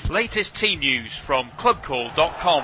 Latest team news from clubcall.com.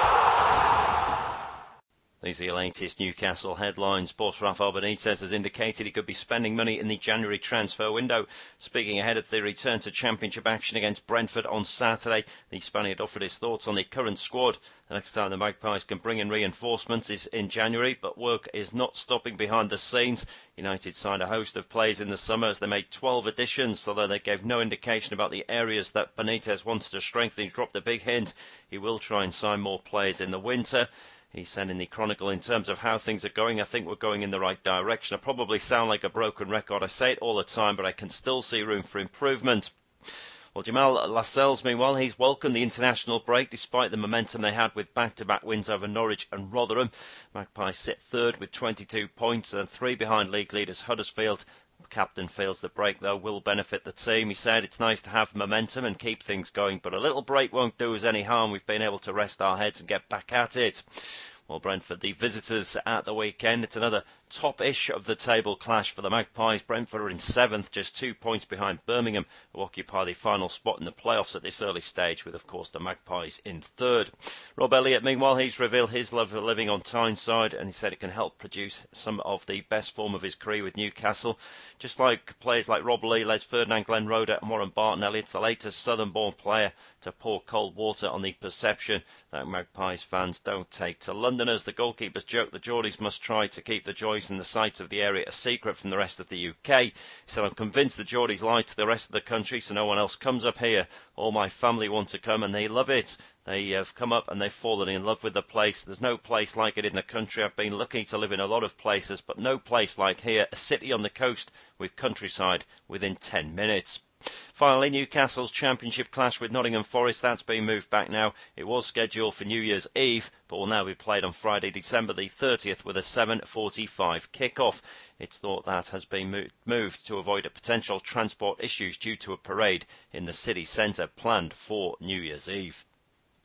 These are your latest Newcastle headlines. Boss Rafael Benitez has indicated he could be spending money in the January transfer window. Speaking ahead of the return to Championship action against Brentford on Saturday, the Spaniard offered his thoughts on the current squad. The next time the Magpies can bring in reinforcements is in January, but work is not stopping behind the scenes. United signed a host of players in the summer as they made 12 additions, although they gave no indication about the areas that Benitez wanted to strengthen. He dropped a big hint. He will try and sign more players in the winter. He said in the Chronicle, in terms of how things are going, I think we're going in the right direction. I probably sound like a broken record. I say it all the time, but I can still see room for improvement. Well, Jamal Lascelles, meanwhile, he's welcomed the international break despite the momentum they had with back-to-back wins over Norwich and Rotherham. Magpies sit third with 22 points and 3 behind league leaders Huddersfield. The captain feels the break, though, will benefit the team. He said it's nice to have momentum and keep things going, but a little break won't do us any harm. We've been able to rest our heads and get back at it. Well, Brentford, the visitors at the weekend. It's another top-ish of the table clash for the Magpies. Brentford are in 7th, just 2 points behind Birmingham, who occupy the final spot in the playoffs at this early stage, with, of course, the Magpies in 3rd. Rob Elliott, meanwhile, he's revealed his love of living on Tyneside, and he said it can help produce some of the best form of his career with Newcastle. Just like players like Rob Lee, Les Ferdinand, Glenn Roeder and Warren Barton, Elliott's the latest Southern-born player to pour cold water on the perception that Magpies fans don't take to Londoners. The goalkeepers joke the Geordies must try to keep the joys and the sights of the area a secret from the rest of the UK. He said, I'm convinced the Geordies lie to the rest of the country so no one else comes up here. All my family want to come and they love it. They have come up and they've fallen in love with the place. There's no place like it in the country. I've been lucky to live in a lot of places, but no place like here, a city on the coast with countryside within 10 minutes. Finally, Newcastle's Championship clash with Nottingham Forest, that's been moved back now. It was scheduled for New Year's Eve, but will now be played on Friday, December the 30th with a 7:45 kick-off. It's thought that has been moved to avoid a potential transport issues due to a parade in the city centre planned for New Year's Eve.